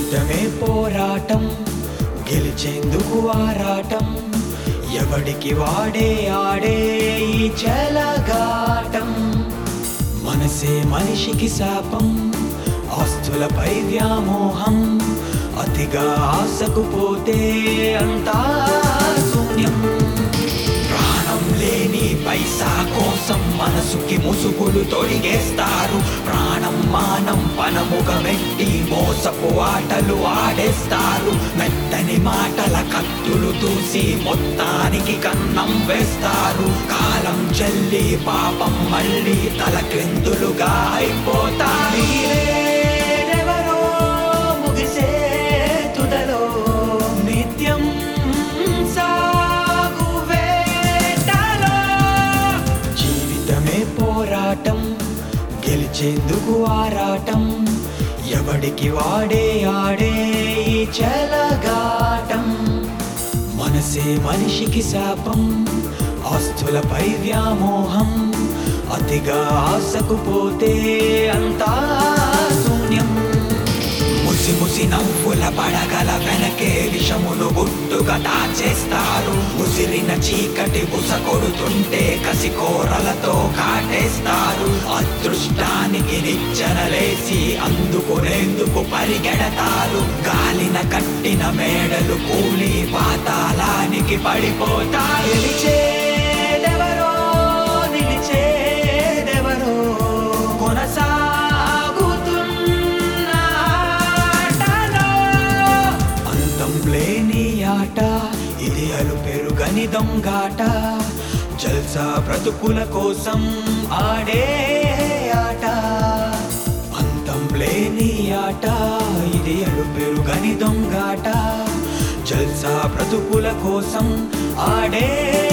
జీవితమే పోరాటం, గెలిచేందుకు ఆరాటం, ఎవడికి వాడే ఆడే ఈ చెలగాటం. మనసే మనిషికి శాపం, ఆస్తులపై వ్యామోహం, అతిగా ఆశకు పోతే అంతా శూన్యం. ప్రాణం లేని పైసా కోసం మనసుకి ముసుగులు తొడిగేస్తారు. ప్రాణం మానం పనముగమెట్టి మోసపు ఆటలు ఆడేస్తారు. మెత్తని మాటల కత్తులు దూసి మొత్తానికి కన్నం వేస్తారు. కాలం చెల్లి పాపం మళ్ళీ తలక్రిందులుగా అయిపోతారు. మీరెవరో ముగిసే తుదలో నిత్యం సాగు వేటలో. జీవితమే పోరాటం, గెలిచేందుకు ఆరాటం, ఎవడికి వాడే ఆడే ఈ చెలగాటం. మనసే మనిషికి శాపం, ఆస్తులపై వ్యామోహం, అతిగా ఆశకు పోతే అంతా శూన్యం. ముసి ముసి నవ్వుల పడగల వెనకే విషమును గుట్టుగా దాచేస్తారు. ఉసిరిన చీకటి బుస కొడుతుంటే కసికోరలతో కాటేస్తారు. అదృష్టానికి నిచ్చెనలేసి అందుకునేందుకు పరిగెడతారు. గాలిన కట్టిన మేడలు కూలి పాతాళానికి పడిపోతారు. గెలిచేదెవరో నిలిచేదెవరో కొనసాగుతున్న ఆటలో. అంతం లేని ఆట ఇది, అలుపెరుగని దొంగాట. జల్సా బ్రతుకుల కోసం ఆడే ఆట. అంతం లేని ఆట ఇది, అలుపెరుగని దొంగాట. జల్సా బ్రతుకుల కోసం ఆడే